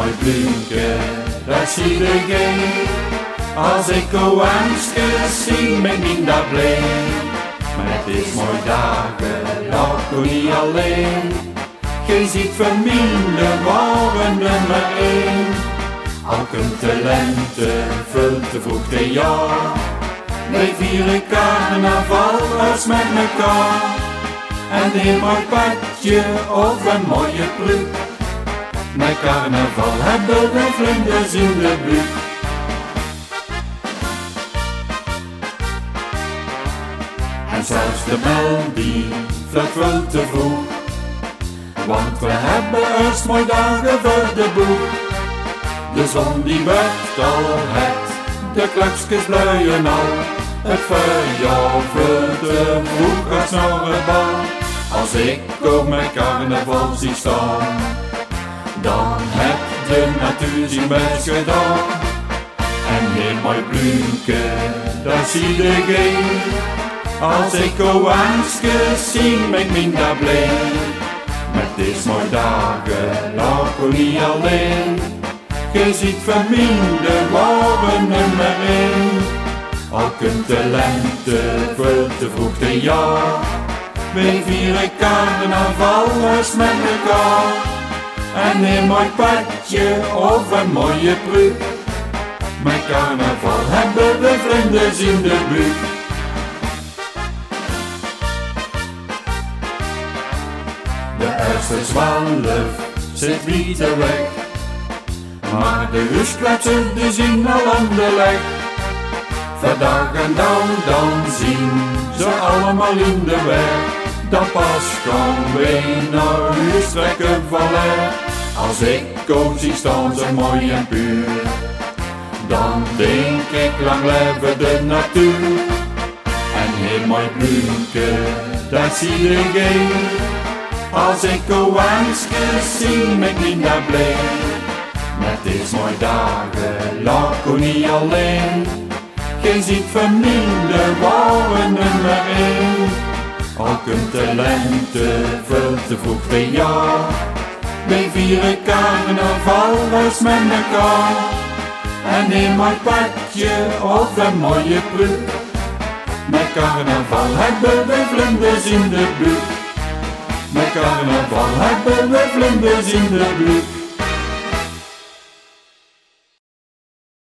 mooi bloemke, dat zie iedereen. Als ik oansjes zie, ben ik daar blij. Maar het is mooi dagen, dat kon niet alleen. Je ziet familie waren nummer 1. Elke talente vult de vroeg de jaar. Wij vieren carnaval als met mekaar. En een mooi padje of een mooie ploeg. Met carnaval hebben we vlinders in de buurt. En zelfs de melodie vlucht veel te vroeg. Want we hebben eerst mooi dagen voor de boeg. De zon die werd al het, de klokjes bluien al. Het verjaar veel te vroeg als naar het bal. Als ik op mijn carnaval zie staan, dan heb de natuur zijn best gedaan. En heel mooi bloemke, dat zie iedereen. Als ik oansjes zie, ben ik minder blij. Met deze mooie dagen, dat kon niet alleen. Je ziet familie waren nummer 1. Elke talente veel te vroeg de jaar. Wij vieren carnaval eens met elkaar. En een mooi padje of een mooie pruik. Met carnaval hebben we vlinders in de buurt. De eerste 12 zit niet te weg. Maar de huiskletsen die zien al aan de leg. Vandaag en dan zien ze allemaal in de weg. Dan pas gaan wij naar huis trekken vallen. Als ik ook zie staan ze mooi en puur. Dan denk ik lang leven de natuur. En heel mooi bloemke, dat zie iedereen. Als ik oansjes zie, ben ik niet naar blij. Met deze mooie dagen, laat kon niet alleen. Je ziet familie waren nummer 1. Elke talente veel te vroeg de jaar. Wij vieren carnaval eens met elkaar. En een mooi padje of een mooie ploeg. Met carnaval hebben we vlinders in de buurt. Met carnaval hebben we vlinders in de buurt.